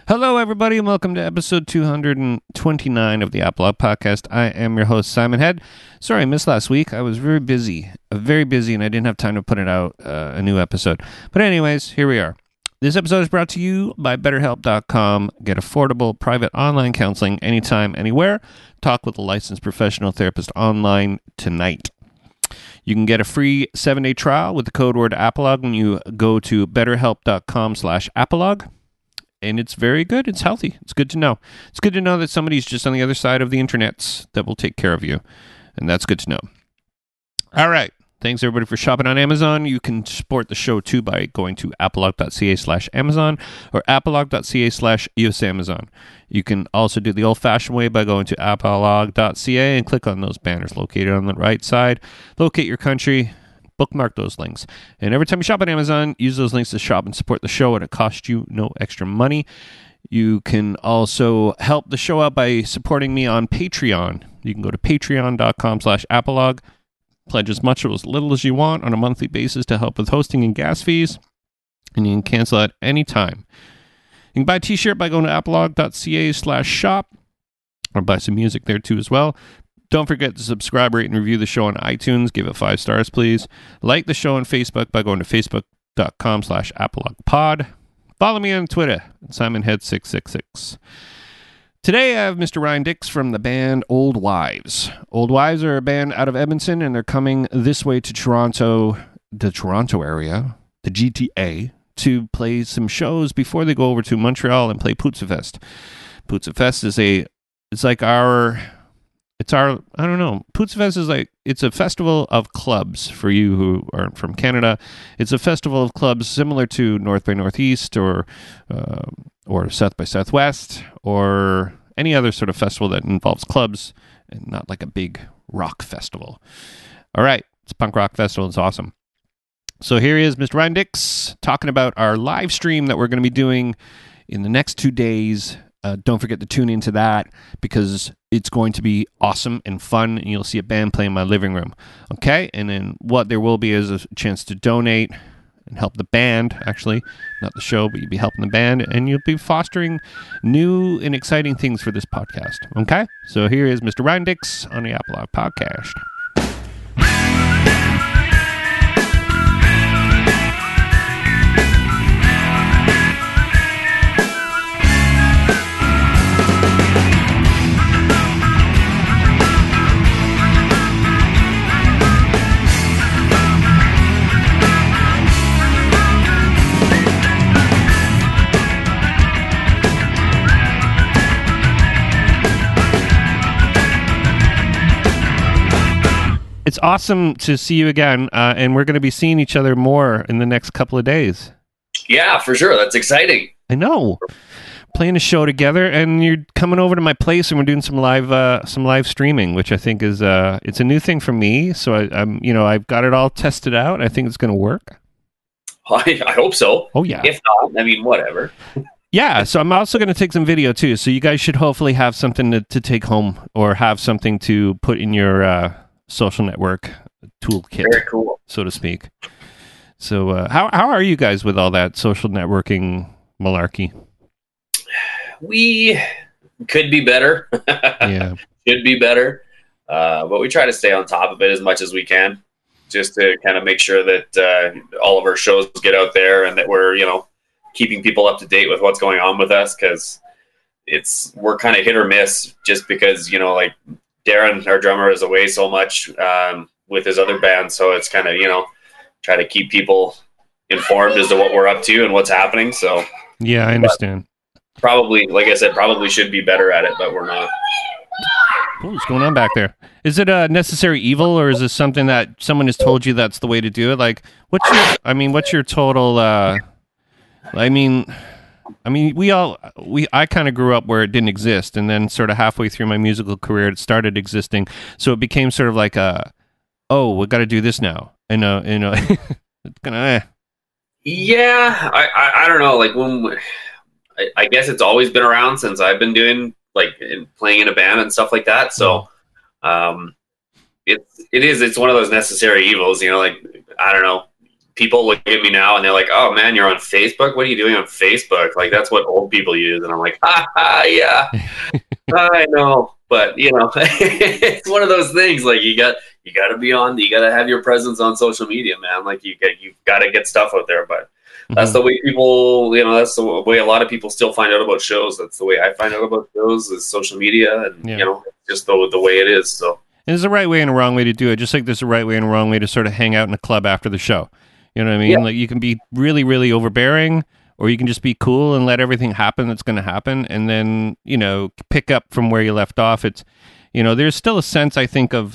Hello, everybody, and welcome to episode 229 of the Apolog Podcast. I am your host, Simon Head. Sorry I missed last week. I was very busy, and I didn't have time to put it out, a new episode. But anyways, here we are. This episode is brought to you by BetterHelp.com. Get affordable, private online counseling anytime, anywhere. Talk with a licensed professional therapist online tonight. You can get a free 7-day trial with the code word Apolog when you go to BetterHelp.com/Apolog. And it's very good. It's healthy. It's good to know. It's good to know that somebody's just on the other side of the internet that will take care of you. And that's good to know. All right. Thanks, everybody, for shopping on Amazon. You can support the show, too, by going to apolog.ca/Amazon or apolog.ca/USAmazon. You can also do the old-fashioned way by going to apolog.ca and click on those banners located on the right side. Locate your country. Bookmark those links. And every time you shop on Amazon, use those links to shop and support the show, and it costs you no extra money. You can also help the show out by supporting me on Patreon. You can go to patreon.com/Apolog. Pledge as much or as little as you want on a monthly basis to help with hosting and gas fees, and you can cancel at any time. You can buy a t-shirt by going to apolog.ca/shop or buy some music there too as well. Don't forget to subscribe, rate, and review the show on iTunes. Give it 5 stars, please. Like the show on Facebook by going to facebook.com/ApologPod. Follow me on Twitter at SimonHead666. Today I have Mr. Ryan Dix from the band Old Wives. Old Wives are a band out of Edmonton, and they're coming this way to Toronto, the Toronto area, the GTA, to play some shows before they go over to Montreal and play Poutsa Fest. Poutsa Fest is I don't know. Poutsa Fest is it's a festival of clubs for you who are from Canada. It's a festival of clubs similar to North by Northeast or South by Southwest or any other sort of festival that involves clubs and not like a big rock festival. All right. It's a punk rock festival. It's awesome. So here he is, Mr. Ryan Dix, talking about our live stream that we're going to be doing in the next 2 days. Don't forget to tune into that because it's going to be awesome and fun, and you'll see a band play in my living room. Okay? And then what there will be is a chance to donate and help the band, actually, not the show, but you'll be helping the band, and you'll be fostering new and exciting things for this podcast. Okay? So here is Mr. Ryan Dix on the Apolog Podcast. It's awesome to see you again, and we're going to be seeing each other more in the next couple of days. Yeah, for sure. That's exciting. I know. Playing a show together, and you're coming over to my place, and we're doing some live streaming, which I think is it's a new thing for me. So I've got it all tested out. I think it's going to work. I hope so. Oh yeah. If not, whatever. Yeah, so I'm also going to take some video too. So you guys should hopefully have something to take home or have something to put in your social network toolkit. Very cool, so to speak. So how are you guys with all that social networking malarkey? We could be better. Yeah. Should be better. But we try to stay on top of it as much as we can, just to kind of make sure that all of our shows get out there and that we're, keeping people up to date with what's going on with us, because we're kind of hit or miss just because, Darren, our drummer, is away so much with his other band. So it's kind of, try to keep people informed as to what we're up to and what's happening. So yeah, I understand. Probably, like I said, probably should be better at it, but we're not. What's going on back there? Is it a necessary evil, or is this something that someone has told you that's the way to do it? Like, what's your total, I kind of grew up where it didn't exist, and then sort of halfway through my musical career, it started existing. So it became sort of like we got to do this now. And it's gonna. Yeah, I don't know. Like I guess it's always been around since I've been doing playing in a band and stuff like that. So, it's one of those necessary evils. I don't know. people look at me now and they're like, "Oh man, you're on Facebook. What are you doing on Facebook? Like that's what old people use." And I'm like, yeah, I know, but it's one of those things. Like you got to be on. You got to have your presence on social media, man. Like you've got to get stuff out there. But that's the way people, that's the way a lot of people still find out about shows. That's the way I find out about shows is social media, and just the way it is. So. And there's a right way and a wrong way to do it. Just like there's a right way and a wrong way to sort of hang out in a club after the show. You know what I mean? Yeah. Like you can be really, really overbearing, or you can just be cool and let everything happen that's going to happen, and then pick up from where you left off. It's there's still a sense, I think, of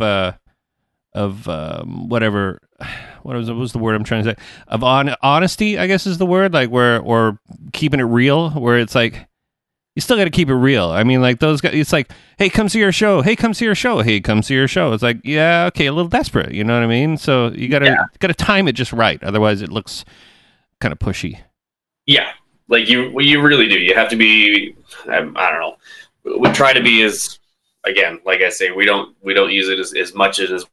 whatever. What was the word I'm trying to say? Of honesty, I guess is the word. Like or keeping it real, where it's like. You still got to keep it real. I mean, like those guys, it's like, hey, come see our show. Hey, come see our show. Hey, come see our show. It's like, yeah, okay, a little desperate. You know what I mean? So you got to time it just right. Otherwise, it looks kind of pushy. Yeah, like you really do. You have to be. I don't know. We try to be as, again, like I say, we don't use it as much as.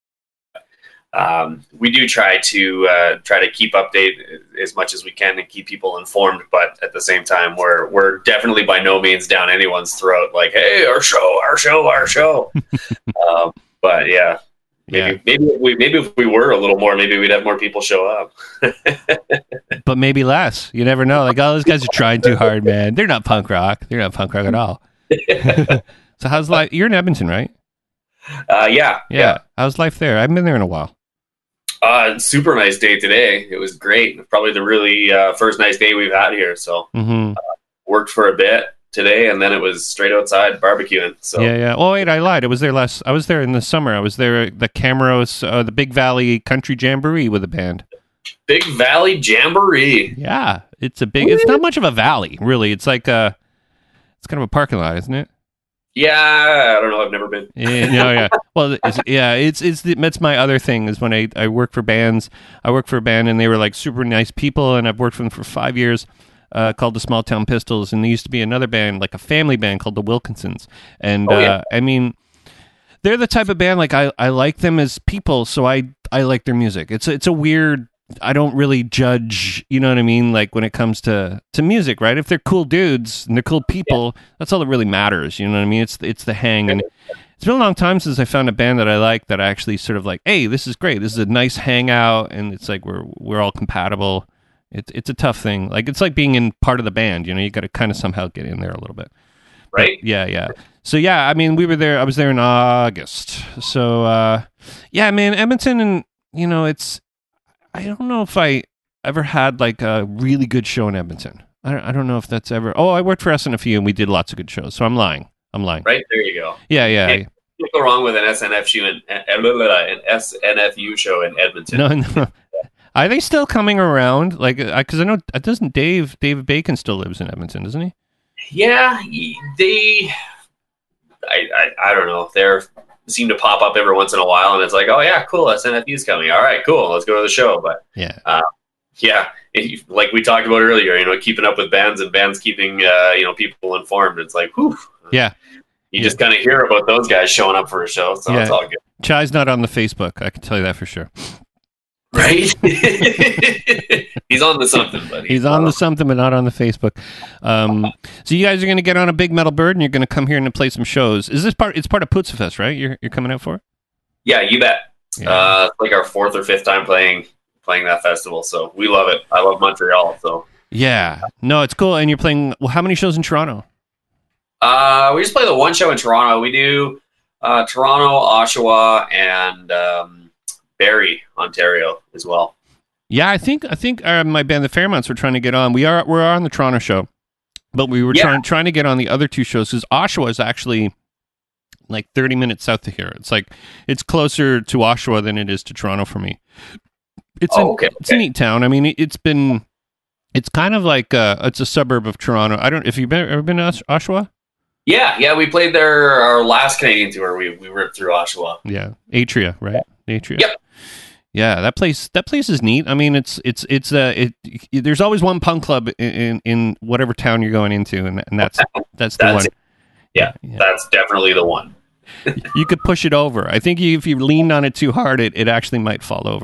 We do try to keep update as much as we can and keep people informed, but at the same time, we're definitely by no means down anyone's throat. Like, hey, our show. But yeah, maybe if we were a little more, maybe we'd have more people show up. But maybe less. You never know. Like, all those guys are trying too hard, man. They're not punk rock. They're not punk rock at all. So how's life? You're in Edmonton, right? Yeah. How's life there? I haven't been there in a while. Super nice day today. It was great. Probably the really first nice day we've had here. So worked for a bit today, and then it was straight outside barbecuing. So yeah. Oh wait, I lied. I was there in the summer. I was there at the Camaros, the Big Valley Country Jamboree with a band. Big Valley Jamboree. Yeah, it's not much of a valley, really. It's like it's kind of a parking lot, isn't it? Yeah, I don't know. I've never been. Yeah. Well, that's my other thing is when I work for bands. I work for a band, and they were like super nice people, and I've worked for them for 5 years. Called the Small Town Pistols, and there used to be another band, like a family band called the Wilkinsons. And I mean, they're the type of band like I like them as people, so I like their music. It's a weird. I don't really judge, you know what I mean? Like when it comes to music, right? If they're cool dudes and they're cool people, that's all that really matters. You know what I mean? It's the hang. And it's been a long time since I found a band that I like that I actually sort of like, hey, this is great. This is a nice hangout, and it's like we're all compatible. It's a tough thing. Like it's like being in part of the band. You got to kind of somehow get in there a little bit. Right? But, yeah. So yeah, I mean, we were there. I was there in August. So yeah, man, Edmonton, and it's. I don't know if I ever had like a really good show in Edmonton. I don't know if that's ever. Oh, I worked for SNFU and we did lots of good shows. So I'm lying. Right, there you go. Yeah. Can't go wrong with an SNFU show in Edmonton. No. Are they still coming around? Like, because I know doesn't David Bacon still lives in Edmonton, doesn't he? Yeah, they. I don't know. They're. Seem to pop up every once in a while, and it's like, oh yeah, cool, SNFU's coming. All right, cool, let's go to the show. But like we talked about earlier, keeping up with bands and bands keeping people informed. It's like, whew. Yeah, you just kind of hear about those guys showing up for a show, so it's all good. Chai's not on the Facebook. I can tell you that for sure. Right? He's on the something, buddy. He's on the something, but not on the Facebook. So you guys are going to get on a Big Metal Bird, and you're going to come here and play some shows. Is this part? It's part of Pootsafest, right? You're coming out for? Yeah, you bet. Yeah. It's like our 4th or 5th time playing that festival, so we love it. I love Montreal, so yeah. No, it's cool. And you're playing. Well, how many shows in Toronto? We just play the one show in Toronto. We do Toronto, Oshawa, and Barrie, Ontario, as well. Yeah, I think my band, the Fairmonts, were trying to get on. We're on the Toronto show, but we were trying to get on the other two shows because Oshawa is actually like 30 minutes south of here. It's like it's closer to Oshawa than it is to Toronto for me. It's a neat town. I mean, it's kind of like it's a suburb of Toronto. I don't. If you've ever been to Oshawa? Yeah, we played there our last Canadian tour. We ripped through Oshawa. Yeah, Atria, right? Atria. Yep. Yeah, that place is neat. I mean, there's always one punk club in whatever town you're going into, and that's the one. Yeah, that's definitely the one. You could push it over. I think if you leaned on it too hard, it actually might fall over.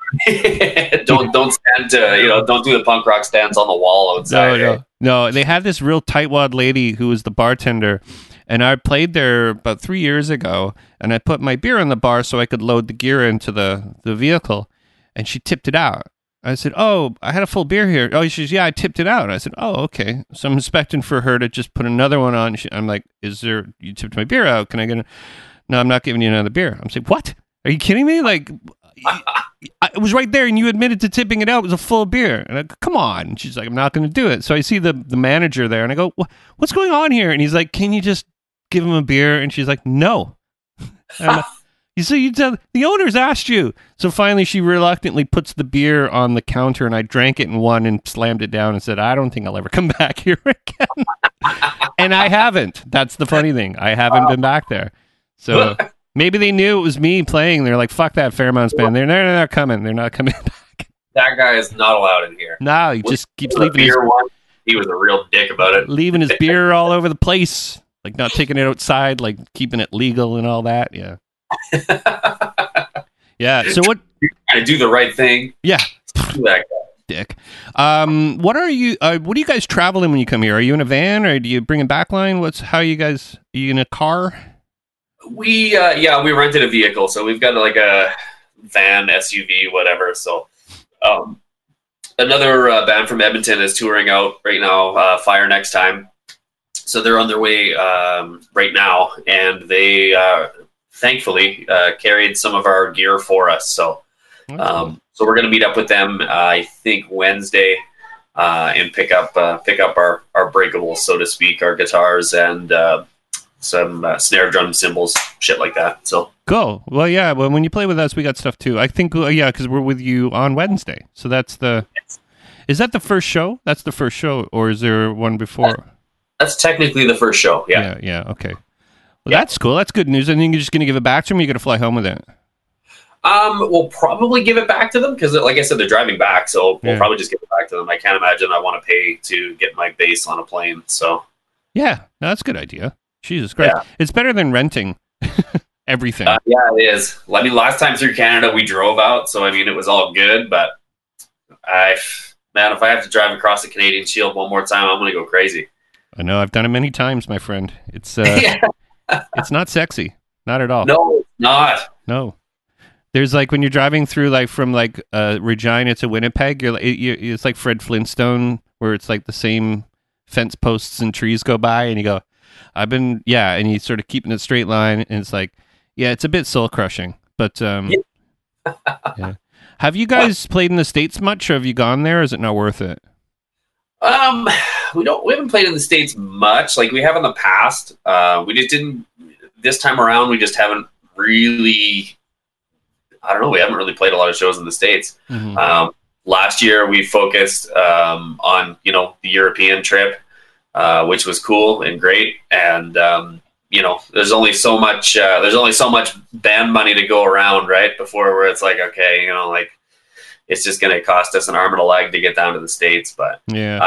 Don't stand to don't do the punk rock stance on the wall outside. No. They had this real tightwad lady who was the bartender, and I played there about 3 years ago, and I put my beer in the bar so I could load the gear into the vehicle, and she tipped it out. I said, "Oh, I had a full beer here." Oh, she says, "Yeah, I tipped it out." I said, "Oh, okay." So I'm expecting for her to just put another one on. I'm like, you tipped my beer out? Can I get a... No, I'm not giving you another beer. I'm saying, "What? Are you kidding me?" Like, it was right there, and you admitted to tipping it out. It was a full beer. And I go, "Come on." And she's like, "I'm not going to do it." So I see the manager there, and I go, "What's going on here?" And he's like, "Can you just give him a beer?" And she's like, "No." And I'm like, you tell the owners asked you. So finally, she reluctantly puts the beer on the counter, and I drank it in one and slammed it down and said, "I don't think I'll ever come back here again." And I haven't. That's the funny thing. I haven't been back there. So maybe they knew it was me playing. They're like, "Fuck that Fairmounts band. They're not coming. They're not coming back." That guy is not allowed in here. No, he just keeps leaving his... He was a real dick about it. Leaving his beer all over the place. Like not taking it outside, like keeping it legal and all that. Yeah. Yeah. So what? I do the right thing. Yeah. That guy. Dick. What are you guys traveling when you come here? Are you in a van or do you bring a backline? Are you in a car? We rented a vehicle, so we've got like a van, SUV, whatever. So, another band from Edmonton is touring out right now. Fire Next Time. So they're on their way right now, and they thankfully carried some of our gear for us. So, so we're going to meet up with them, I think Wednesday, and pick up our breakables, so to speak, our guitars and some snare drum cymbals, shit like that. So cool. Well, yeah. Well, when you play with us, we got stuff too. I think, because we're with you on Wednesday. So that's is that the first show? That's the first show, or is there one before? That's technically the first show. Yeah. Yeah. Okay. Well, that's cool. That's good news. I think you're just going to give it back to them. Or you're going to fly home with it. We'll probably give it back to them because, like I said, they're driving back, so we'll probably just give it back to them. I can't imagine I want to pay to get my bass on a plane. So. Yeah, that's a good idea. Jesus Christ, It's better than renting everything. Yeah, it is. I mean, last time through Canada, we drove out, so I mean, it was all good. But if I have to drive across the Canadian Shield one more time, I'm going to go crazy. I know. I've done it many times, my friend. It's it's not sexy, not at all. No, it's not. No. There's like when you're driving through like from like Regina to Winnipeg, it's like Fred Flintstone, where it's like the same fence posts and trees go by, and you go, and you sort of keeping it straight line, and it's like, it's a bit soul crushing. But yeah. Have you guys played in the States much, or have you gone there? Or is it not worth it? We haven't played in the States much. Like we have in the past. We just didn't this time around. We just haven't really. I don't know. We haven't really played a lot of shows in the States. Mm-hmm. Last year we focused on the European trip, which was cool and great. And there's only so much band money to go around, right? Before where it's like, okay, it's just going to cost us an arm and a leg to get down to the States. But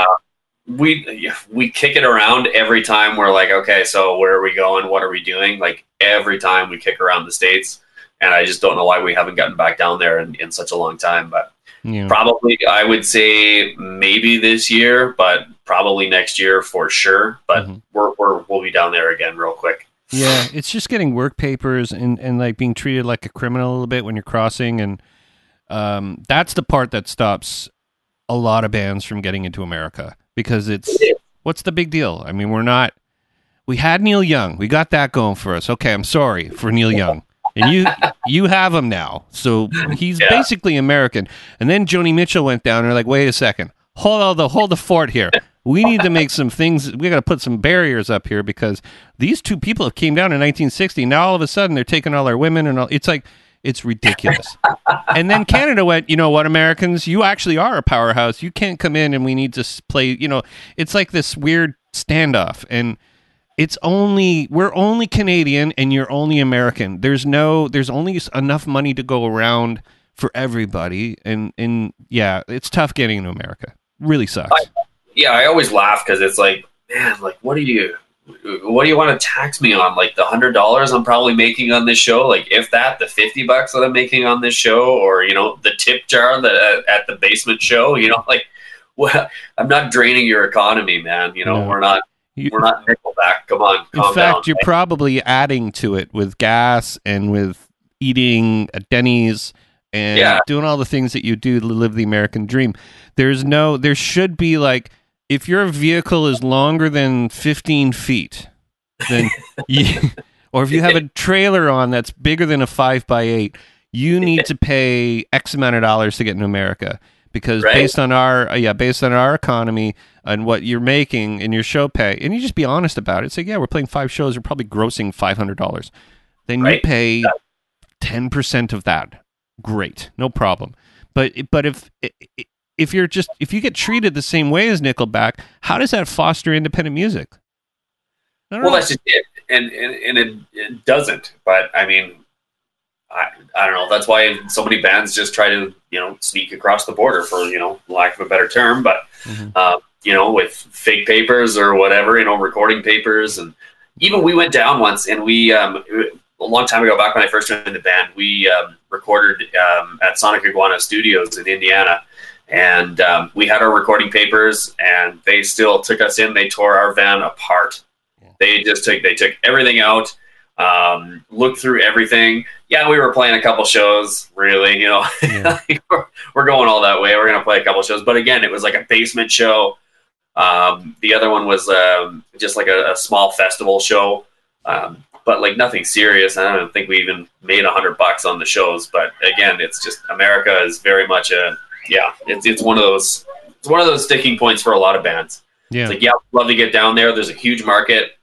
we kick it around every time. We're like, okay, so where are we going? What are we doing? Like every time we kick around the States. And I just don't know why we haven't gotten back down there in such a long time. But probably I would say maybe this year, but probably next year for sure. But we'll be down there again real quick. Yeah, it's just getting work papers and like being treated like a criminal a little bit when you're crossing. And that's the part that stops a lot of bands from getting into America. Because what's the big deal? I mean, we had Neil Young. We got that going for us. Okay, I'm sorry for Neil Young. And you have him now. So he's basically American. And then Joni Mitchell went down and they're like, wait a second. Hold the fort here. We need to make some things. We got to put some barriers up here because these two people came down in 1960. Now all of a sudden they're taking all our women and all. It's like, it's ridiculous. And then Canada went, you know what, Americans, you actually are a powerhouse. You can't come in and we need to play, it's like this weird standoff. And we're only Canadian and you're only American. There's only enough money to go around for everybody. And it's tough getting into America. Really sucks. I always laugh because it's like, man, like, what are you what do you want to tax me on? Like the $100 I'm probably making on this show, like if that, the $50 that I'm making on this show, or the tip jar that at the basement show, like, well, I'm not draining your economy, man. No. We're not Nickelback. Come on, calm In fact, down, you're probably adding to it with gas and with eating at Denny's and doing all the things that you do to live the American dream. There should be like, if your vehicle is longer than 15 feet, then or if you have a trailer on that's bigger than a 5x8, you need to pay X amount of dollars to get in America. Because based on our economy and what you're making in your show pay, and you just be honest about it. Say, yeah, we're playing 5 shows, we're probably grossing $500. Then you pay 10% of that. Great, no problem. But if you get treated the same way as Nickelback, how does that foster independent music? Well, that's just it, and it doesn't. But I mean, I don't know. That's why so many bands just try to sneak across the border, for lack of a better term. But with fake papers or whatever, recording papers, and even we went down once, and we a long time ago, back when I first joined the band, we recorded at Sonic Iguana Studios in Indiana. And we had our recording papers, and they still took us in. They tore our van apart. Yeah. They took everything out, looked through everything. Yeah, we were playing a couple shows, really. Yeah. We're going all that way. We're going to play a couple shows. But again, it was like a basement show. The other one was just like a small festival show. But like nothing serious. I don't think we even made $100 on the shows. But again, it's just, America is very much it's one of those sticking points for a lot of bands. Yeah. It's like, I'd love to get down there. There's a huge market.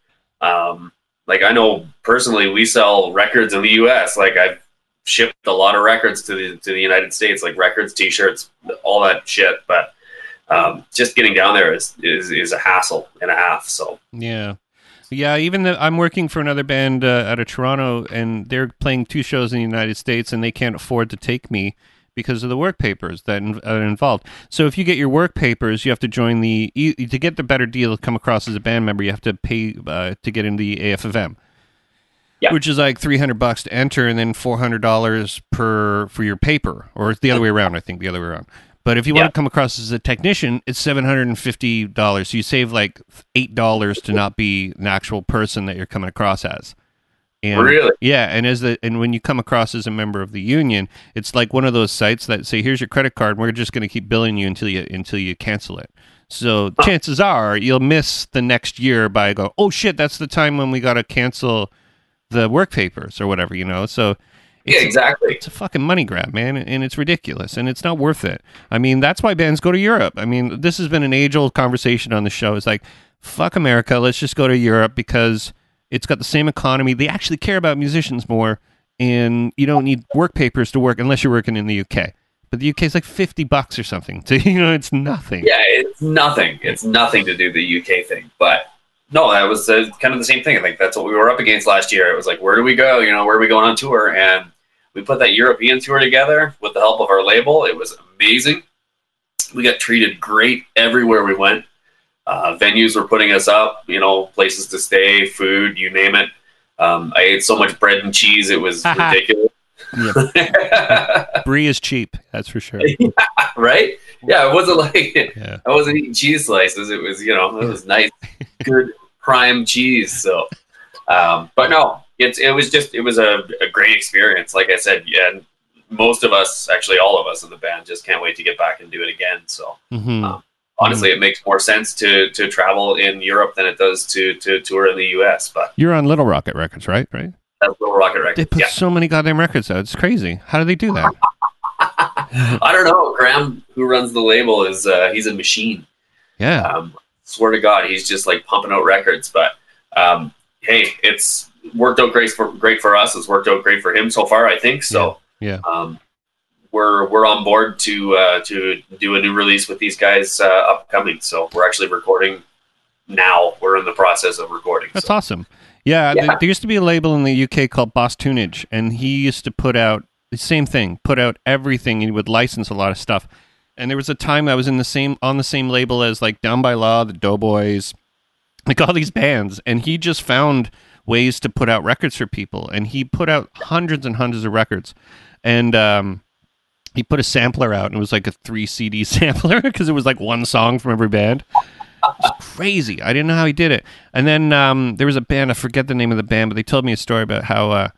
Like I know personally, we sell records in the US. Like I've shipped a lot of records to the United States, like records, t-shirts, all that shit. But just getting down there is a hassle and a half. So yeah. Even I'm working for another band out of Toronto, and they're playing 2 shows in the United States, and they can't afford to take me because of the work papers that are involved. So if you get your work papers, you have to join to get the better deal to come across as a band member, you have to pay to get in the AFFM, which is like $300 to enter, and then $400 for your paper, or it's the other way around. I think the other way around. But if you want to come across as a technician, it's $750. So you save like $8 to not be an actual person that you're coming across as. And, really? Yeah, and when you come across as a member of the union, it's like one of those sites that say, "Here's your credit card. And we're just going to keep billing you until you cancel it." So chances are you'll miss the next year by go, "Oh shit, that's the time when we got to cancel the work papers or whatever." So exactly. It's a fucking money grab, man, and it's ridiculous, and it's not worth it. I mean, that's why bands go to Europe. I mean, this has been an age-old conversation on the show. It's like, fuck America, let's just go to Europe because it's got the same economy. They actually care about musicians more, and you don't need work papers to work unless you're working in the UK. But the UK is like $50 or something. So, it's nothing. Yeah, it's nothing. It's nothing to do the UK thing. But no, that was kind of the same thing. I think that's what we were up against last year. It was like, where do we go? Where are we going on tour? And we put that European tour together with the help of our label. It was amazing. We got treated great everywhere we went. Venues were putting us up, places to stay, food, you name it. I ate so much bread and cheese, it was ridiculous. Brie is cheap, that's for sure. Yeah, right? Yeah, it wasn't like I wasn't eating cheese slices. It was, it was nice, good prime cheese. So, but no, it was a great experience. Like I said, and most of us, actually all of us in the band, just can't wait to get back and do it again. So. Honestly, it makes more sense to travel in Europe than it does to tour in the U.S. But you're on Little Rocket Records, right? Right. That's Little Rocket Records. They put so many goddamn records out. It's crazy. How do they do that? I don't know. Graham, who runs the label, he's a machine. Yeah. Swear to God, he's just like pumping out records. But hey, it's worked out great for us. It's worked out great for him so far, I think. So yeah. We're on board to do a new release with these guys upcoming. So we're actually recording now. We're in the process of recording. That's awesome. Yeah, there used to be a label in the UK called Boss Tunage, and he used to put out the same thing, put out everything, and he would license a lot of stuff. And there was a time I was on the same label as like Down by Law, the Doughboys, like all these bands, and he just found ways to put out records for people, and he put out hundreds and hundreds of records, and he put a sampler out, and it was like a 3 CD sampler because it was like one song from every band. It's crazy. I didn't know how he did it. And then there was a band, I forget the name of the band, but they told me a story about how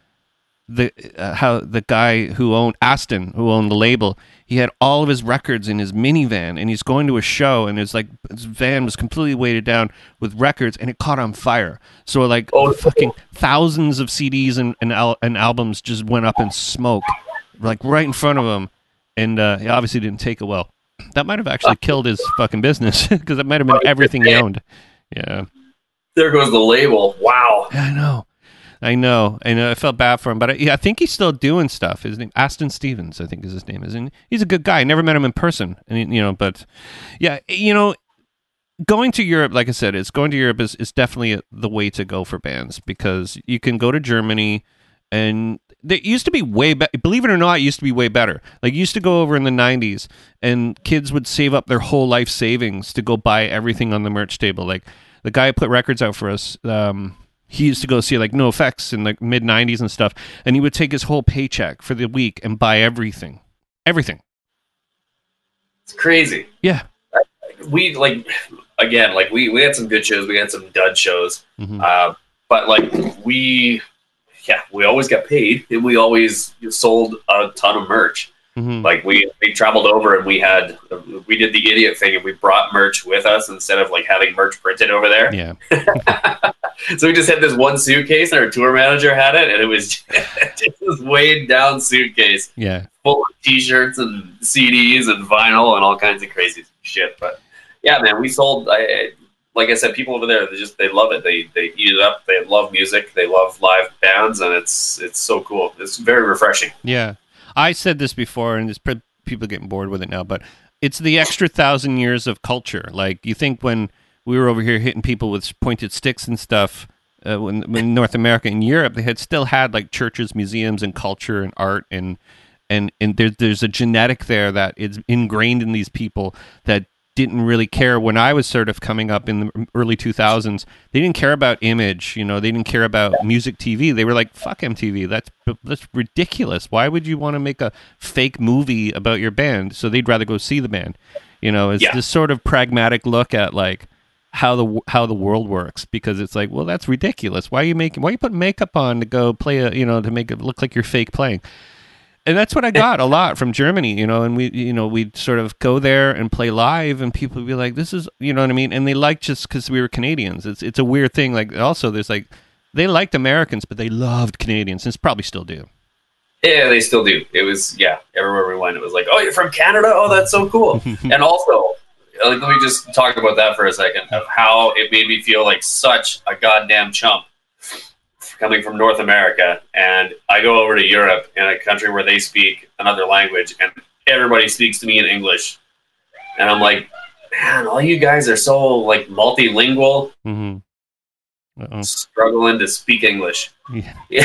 the guy who owned Aston, who owned the label, he had all of his records in his minivan, and he's going to a show, and it's like his van was completely weighted down with records, and it caught on fire. So like fucking thousands of CDs and albums just went up in smoke, like right in front of him, and he obviously didn't take it well. That might have actually killed his fucking business because it might have been everything he owned. Yeah. There goes the label. Wow. Yeah, I know. I felt bad for him, but I think he's still doing stuff. His name, Aston Stevens, I think is his name. And he's a good guy. I never met him in person, and but yeah, going to Europe, like I said, going to Europe is definitely the way to go for bands because you can go to Germany, and it used to be way better. Believe it or not, it used to be way better. Like, you used to go over in the 90s, and kids would save up their whole life savings to go buy everything on the merch table. Like, the guy who put records out for us, he used to go see, like, NoFX in the mid-90s and stuff, and he would take his whole paycheck for the week and buy everything. Everything. It's crazy. Yeah. We, like, again, like, we had some good shows. We had some dud shows. Mm-hmm. But, like, we always got paid, and we always sold a ton of merch. Mm-hmm. Like, we traveled over, and we did the idiot thing, and we brought merch with us instead of, like, having merch printed over there. Yeah. So we just had this one suitcase, and our tour manager had it, and it was just this weighed down suitcase. Yeah. Full of T-shirts and CDs and vinyl and all kinds of crazy shit. But yeah, man, we sold. Like I said, people over there, they love it. They eat it up. They love music. They love live bands, and it's so cool. It's very refreshing. Yeah, I said this before, and people getting bored with it now, but it's the extra 1,000 years of culture. Like, you think when we were over here hitting people with pointed sticks and stuff, when in North America and Europe, they still had like churches, museums, and culture and art, and there's a genetic there that is ingrained in these people that didn't really care. When I was sort of coming up in the early 2000s, they didn't care about image, they didn't care about music TV. They were like, fuck MTV, that's ridiculous. Why would you want to make a fake movie about your band? So they'd rather go see the band. It's this sort of pragmatic look at like how the world works, because it's like, well, that's ridiculous. Why are you putting makeup on to go play to make it look like you're fake playing? And that's what I got a lot from Germany, and we'd sort of go there and play live, and people would be like, this is, you know what I mean? And they liked, just because we were Canadians. It's a weird thing. Like, also, there's like, they liked Americans, but they loved Canadians, and probably still do. Yeah, they still do. It was, everywhere we went, it was like, oh, you're from Canada? Oh, that's so cool. And also, like, let me just talk about that for a second, of how it made me feel like such a goddamn chump coming from North America, and I go over to Europe in a country where they speak another language, and everybody speaks to me in English, and I'm like, man, all you guys are so like multilingual, struggling to speak English. Yeah.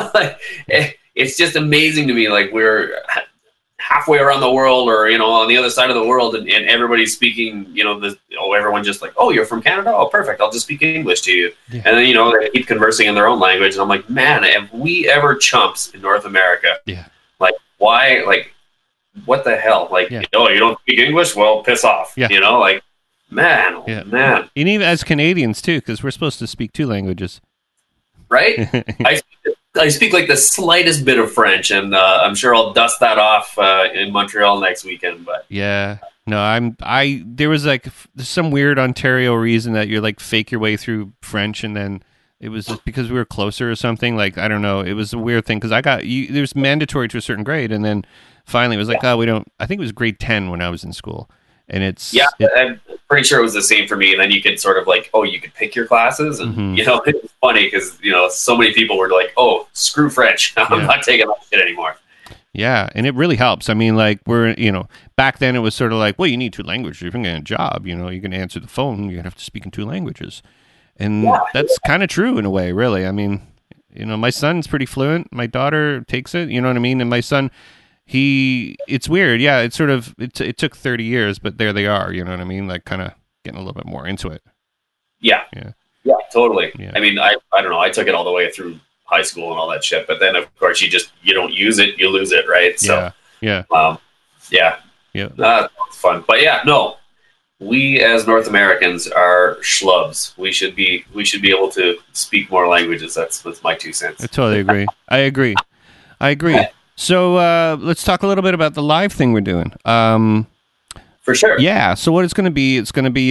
It's just amazing to me. Like, we're halfway around the world, or on the other side of the world, and everybody's speaking, everyone just like, oh, you're from Canada? Oh, perfect, I'll just speak English to you. Yeah. And then they keep conversing in their own language, and I'm like, man, have we ever chumps in North America? Yeah. Like, why? Like, what the hell? Like, oh, you don't speak English? Well, piss off. Yeah. Like, man, man. And even as Canadians too, because we're supposed to speak 2 languages, right? I speak like the slightest bit of French, and I'm sure I'll dust that off in Montreal next weekend. But yeah, no, there was like some weird Ontario reason that you're like fake your way through French, and then it was just because we were closer or something. Like, I don't know, it was a weird thing because it was mandatory to a certain grade, and then finally it was like, oh, we don't. I think it was grade 10 when I was in school. And I'm pretty sure it was the same for me. And then you could sort of like, you could pick your classes, and it was funny because so many people were like, oh, screw French, I'm not taking that shit anymore. Yeah, and it really helps. I mean, like, we're back then it was sort of like, well, you need 2 languages. If you're getting a job, you can answer the phone, you have to speak in 2 languages, and that's kind of true in a way, really. I mean, my son's pretty fluent. My daughter takes it. You know what I mean? And my son, it's weird. Yeah, it's sort of, it took 30 years, but there they are, you know what I mean? Like, kind of getting a little bit more into it. Yeah. Yeah. totally. Yeah. I mean, I don't know. I took it all the way through high school and all that shit, but then of course you don't use it, you lose it, right? So, yeah. Yeah. That's fun. But yeah, no. We as North Americans are schlubs. We should be able to speak more languages. That's my 2 cents. I totally agree. I agree. So let's talk a little bit about the live thing we're doing. For sure. Yeah. So what it's going to be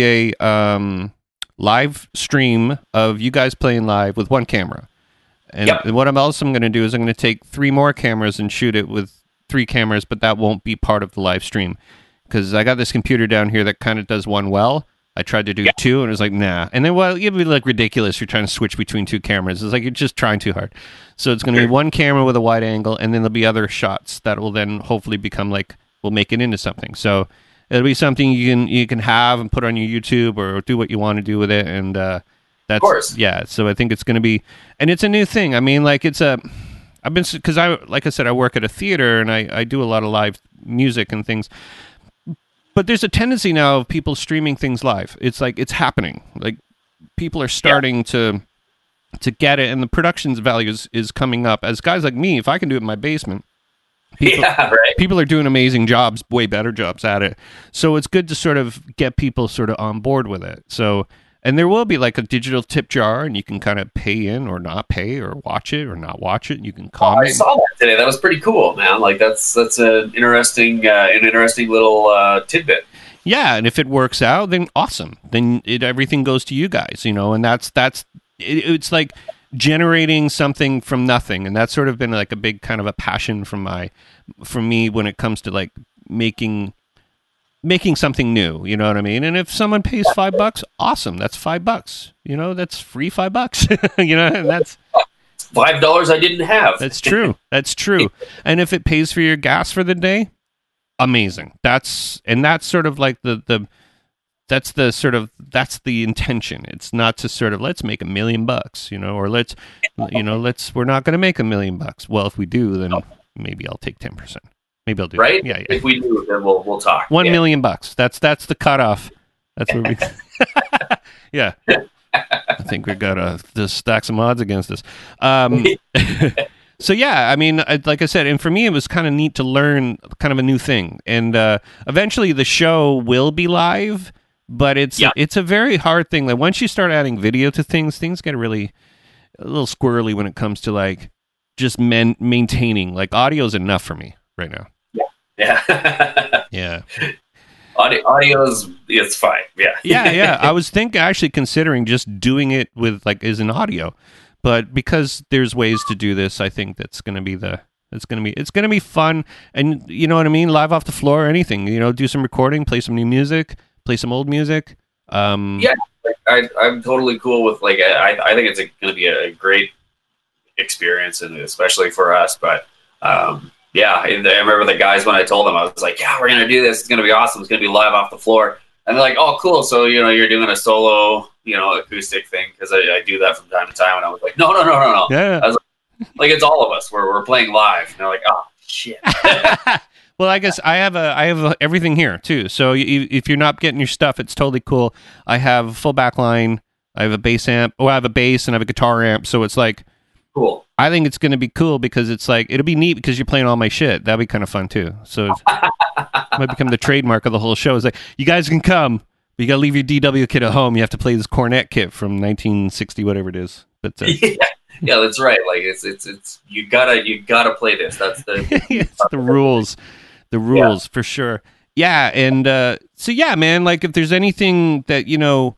a live stream of you guys playing live with one camera. And what I'm also going to do is I'm going to take 3 more cameras and shoot it with 3 cameras, but that won't be part of the live stream because I got this computer down here that kind of does one well. I tried to do 2 and it was like, nah. And then, well, it'd be like ridiculous. You're trying to switch between 2 cameras. It's like you're just trying too hard. So it's going to be one camera with a wide angle, and then there'll be other shots that will then hopefully become like, we'll make it into something. So it'll be something you can have and put on your YouTube or do what you want to do with it. And that's, of course. Yeah. So I think it's going to be, and it's a new thing. I mean, like because like I said, I work at a theater and I do a lot of live music and things. But there's a tendency now of people streaming things live. It's like it's happening. Like people are starting to get it, and the production's value is coming up. As guys like me, if I can do it in my basement, people are doing amazing jobs, way better jobs at it. So it's good to sort of get people sort of on board with it. So, and there will be like a digital tip jar, and you can kind of pay in or not pay, or watch it or not watch it. You can comment. I saw that today. That was pretty cool, man. Like that's an interesting little tidbit. Yeah, and if it works out, then awesome. Then everything goes to you guys, and it's like generating something from nothing, and that's sort of been like a big kind of a passion from me when it comes to like making something new, you know what I mean? And if someone pays $5, awesome. That's $5. That's free $5. And that's $5 I didn't have. That's true. That's true. And if it pays for your gas for the day, amazing. That's sort of like that's the intention. It's not to sort of let's make $1 million, or we're not going to make $1 million. Well, if we do, then maybe I'll take 10%. Maybe I'll do right. Yeah. If we do, then we'll talk. $1 million. That's the cutoff. That's what we. Yeah. I think we got the stacks of mods against us. So yeah, I mean, like I said, and for me, it was kind of neat to learn kind of a new thing. And eventually, the show will be live, but it's a very hard thing. Like once you start adding video to things get really a little squirrely when it comes to like just maintaining. Like audio is enough for me right now. Yeah. Yeah. Audio's it's fine. Yeah. Yeah. I was actually considering just doing it with like as an audio, but because there's ways to do this, I think it's going to be fun. And you know what I mean? Live off the floor, anything, do some recording, play some new music, play some old music. Yeah. I'm totally cool with like, I think it's going to be a great experience, and especially for us, but, yeah, I remember the guys when I told them, I was like, yeah, we're going to do this. It's going to be awesome. It's going to be live off the floor. And they're like, oh, cool. So, you're doing a solo, acoustic thing. Because I do that from time to time. And I was like, no. Yeah. I was like, it's all of us. We're playing live. And they're like, oh, shit. Well, I guess I have everything here, too. So if you're not getting your stuff, it's totally cool. I have a full back line. I have a bass amp. I have a bass and I have a guitar amp. So it's like, cool. I think it's going to be cool because it's like, it'll be neat because you're playing all my shit. That'd be kind of fun too. So it might become the trademark of the whole show. It's like, you guys can come, but you got to leave your DW kit at home. You have to play this cornet kit from 1960, whatever it is. But yeah, that's right. Like it's you gotta play this. That's it's the rules, for sure. Yeah. And so yeah, man, like if there's anything that,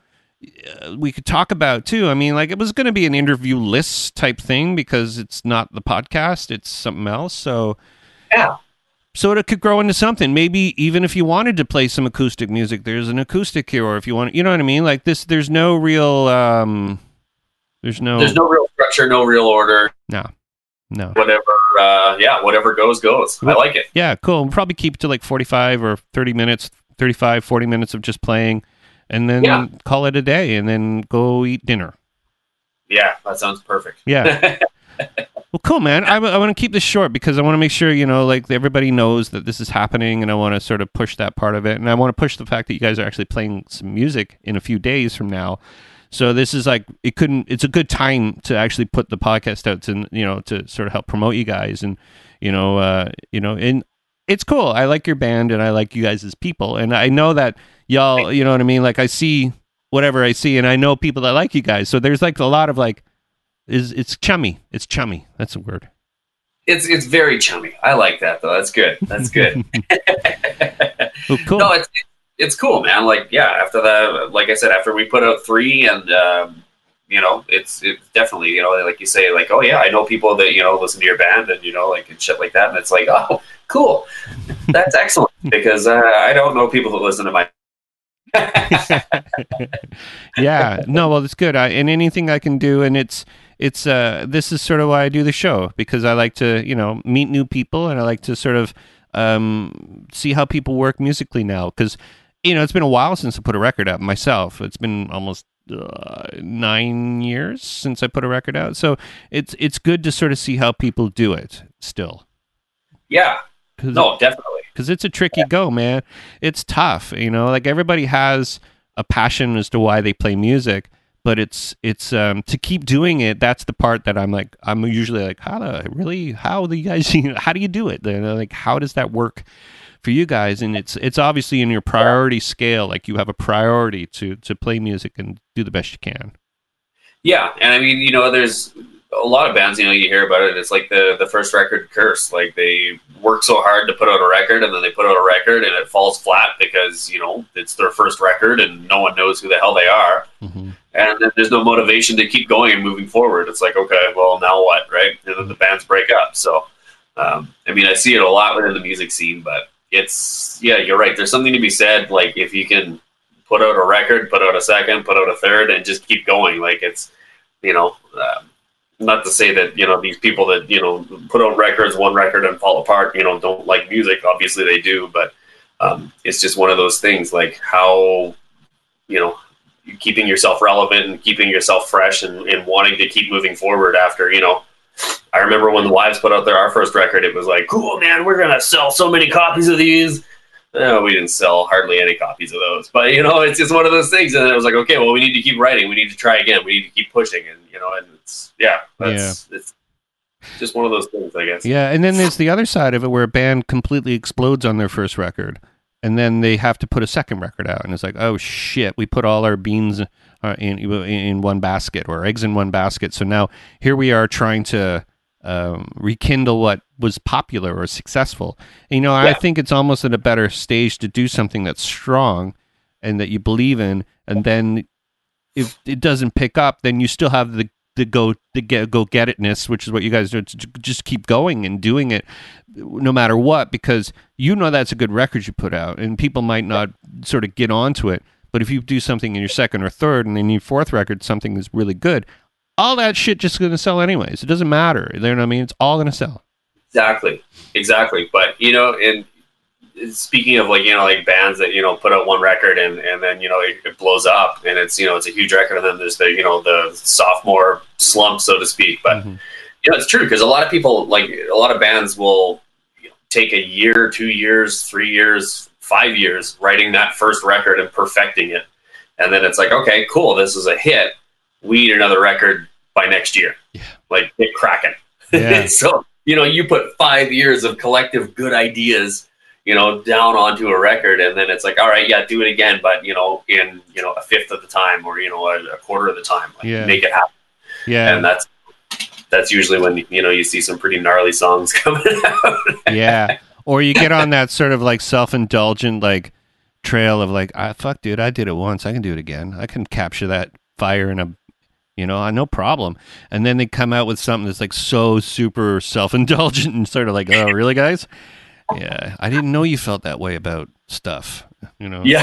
we could talk about too. I mean, like it was going to be an interview list type thing because it's not the podcast, it's something else. So yeah. So it could grow into something. Maybe even if you wanted to play some acoustic music, there's an acoustic here, or if you want, you know what I mean? Like this, there's no real, there's no real structure, no real order. No. Whatever, whatever goes. I like it. Yeah, cool. We'll probably keep it to like 45 or 30 minutes, 35, 40 minutes of just playing. And then call it a day, and then go eat dinner. Yeah, that sounds perfect. Yeah. Well, cool, man. I want to keep this short because I want to make sure, like everybody knows that this is happening, and I want to sort of push that part of it. And I want to push the fact that you guys are actually playing some music in a few days from now. So this is like it's a good time to actually put the podcast out to to sort of help promote you guys, and and it's cool. I like your band and I like you guys as people, and I know that y'all, you know what I mean? Like I see whatever I see, and I know people that like you guys. So there's like a lot of like, it's chummy. It's chummy. That's a word. It's very chummy. I like that though. That's good. That's good. Well, cool. No, it's cool, man. Like, yeah, after that, like I said, after we put out 3 and, it's definitely, like you say, like, oh yeah, I know people that, listen to your band and, like, and shit like that. And it's like, oh, cool. That's excellent because I don't know people that listen to my yeah, no, well, it's good. And anything I can do, and it's this is sort of why I do the show, because I like to meet new people, and I like to sort of see how people work musically now, because it's been a while since I put a record out myself. It's been almost 9 years since I put a record out, so it's good to sort of see how people do it still. Yeah, no, definitely. Because it's a tricky go, man. It's tough, like everybody has a passion as to why they play music, but it's to keep doing it. That's the part that I'm usually like, how do you guys, how do you do it? Like, how does that work for you guys? And it's obviously in your priority scale. Like you have a priority to play music and do the best you can. Yeah. And I mean, there's a lot of bands, you hear about it. It's like the first record curse. Like they work so hard to put out a record, and then they put out a record and it falls flat because, it's their first record and no one knows who the hell they are. Mm-hmm. And then there's no motivation to keep going and moving forward. It's like, okay, well, now what, right? And then the bands break up. So, I see it a lot within the music scene, but you're right. There's something to be said. Like if you can put out a record, put out a second, put out a third, and just keep going. Like it's, not to say that, these people that, put out records, one record and fall apart, don't like music. Obviously they do, but it's just one of those things, like how, keeping yourself relevant and keeping yourself fresh and wanting to keep moving forward after, I remember when the Wives put out our first record, it was like, cool, man, we're going to sell so many copies of these. We didn't sell hardly any copies of those, but it's just one of those things. And then it was like, okay, well, we need to keep writing. We need to try again. We need to keep pushing. And, and it's just one of those things, I guess. Yeah. And then there's the other side of it where a band completely explodes on their first record, and then they have to put a second record out. And it's like, oh shit, we put all our beans in one basket, or eggs in one basket. So now here we are trying to rekindle what was popular or successful. I think it's almost at a better stage to do something that's strong and that you believe in, and then if it doesn't pick up, then you still have the go get itness, which is what you guys do, to just keep going and doing it no matter what, because that's a good record you put out, and people might not sort of get onto it, but if you do something in your second or third and in your fourth record something is really good, all that shit just going to sell anyways. It doesn't matter. You know what I mean? It's all going to sell. Exactly. But, and speaking of like bands that, put out one record and then, it blows up and it's, it's a huge record. And then there's the sophomore slump, so to speak. But, it's true, because a lot of people, like a lot of bands will take a year, 2 years, 3 years, 5 years writing that first record and perfecting it. And then it's like, okay, cool. This is a hit. We need another record by next year. Yeah. Like get cracking. Yeah. So, you put 5 years of collective good ideas, down onto a record, and then it's like, all right, yeah, do it again, but in a fifth of the time, or a quarter of the time. Like, make it happen. Yeah. And that's usually when you see some pretty gnarly songs coming out. Yeah. Or you get on that sort of like self-indulgent like trail of like, fuck dude, I did it once, I can do it again. I can capture that fire in a no problem. And then they come out with something that's like so super self-indulgent and sort of like, oh, really, guys? Yeah, I didn't know you felt that way about stuff, Yeah.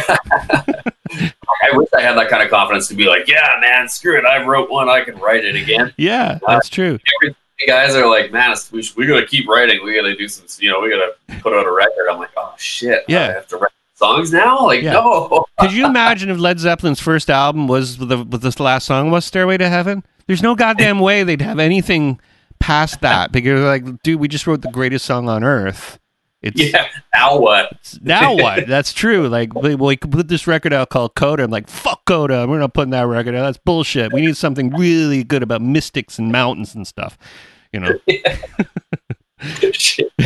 I wish I had that kind of confidence to be like, yeah, man, screw it. I wrote one. I can write it again. Yeah, that's true. Guys are like, man, we got to keep writing. We got to do some, we got to put out a record. I'm like, oh, shit. Yeah. I have to write songs now? Like, no. Could you imagine if Led Zeppelin's first album was with this last song was Stairway to Heaven? There's no goddamn way they'd have anything past that, because like, dude, we just wrote the greatest song on earth. Yeah. Now what? Now what? That's true. Like, we could put this record out called Coda. I'm like, fuck Coda. We're not putting that record out. That's bullshit. We need something really good about mystics and mountains and stuff. You know. Shit.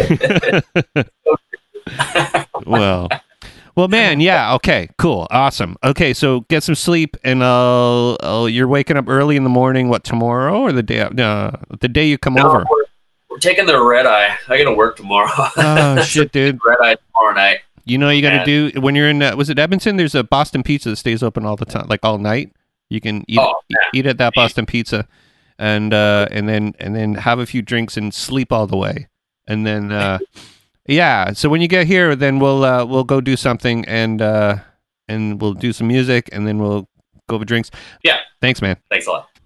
Well, man, yeah, okay, cool, awesome. Okay, so get some sleep, and you're waking up early in the morning. What, tomorrow or the day? The day you come over. We're taking the red eye. I got to work tomorrow. Oh shit, dude! Red eye tomorrow night. You know, you got to do when you're in. Was it Edmonton? There's a Boston Pizza that stays open all the time, like all night. You can eat at that Boston Pizza, and then have a few drinks and sleep all the way, and then. Yeah, so when you get here, then we'll go do something and we'll do some music and then we'll go for drinks. Yeah. Thanks, man. Thanks a lot.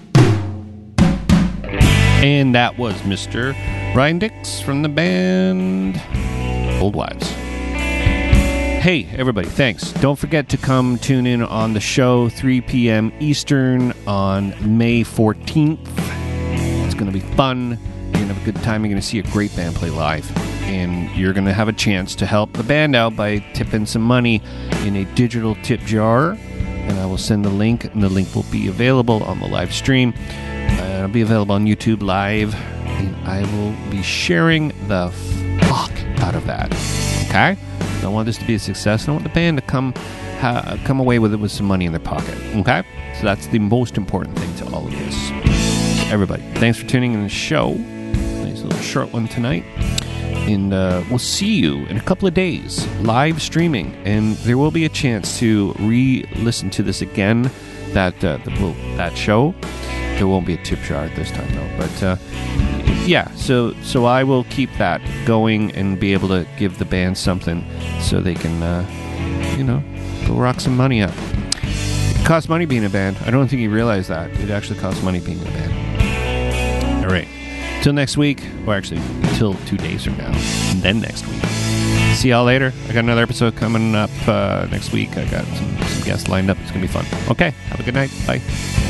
And that was Mr. Ryan Dix from the band Old Wives. Hey, everybody, thanks. Don't forget to come tune in on the show 3 p.m. Eastern on May 14th. It's going to be fun. You're going to have a good time. You're going to see a great band play live. And you're going to have a chance to help the band out by tipping some money in a digital tip jar. And I will send the link, and the link will be available on the live stream. It'll be available on YouTube Live. And I will be sharing the fuck out of that. Okay? I want this to be a success. I want the band to come away with it with some money in their pocket. Okay? So that's the most important thing to all of this. Everybody, thanks for tuning in the show. Nice little short one tonight. And we'll see you in a couple of days, live streaming. And there will be a chance to re-listen to this again, that show. There won't be a tip jar at this time, though. But, yeah, so I will keep that going and be able to give the band something so they can, go rock some money up. It costs money being a band. I don't think you realize that. It actually costs money being a band. All right. Till next week, or actually, till 2 days from now, and then next week. See y'all later. I got another episode coming up next week. I got some guests lined up. It's going to be fun. Okay, have a good night. Bye.